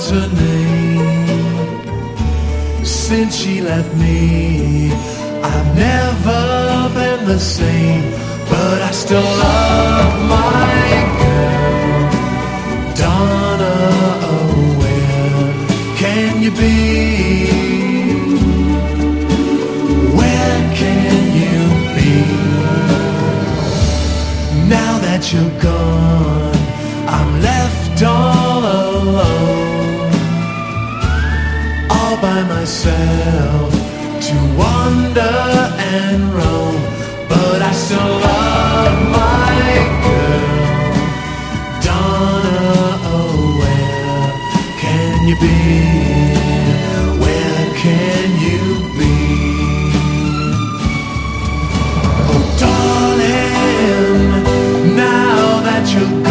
what's her name? Since she left me, I've never been the same, but I still love my girl. Donna, oh, where can you be? Where can you be? Now that you're gone, I'm left all alone, all by myself, to wander and roam. But I still love my girl. Donna, oh, where can you be? Where can you be? Oh, darling, now that you're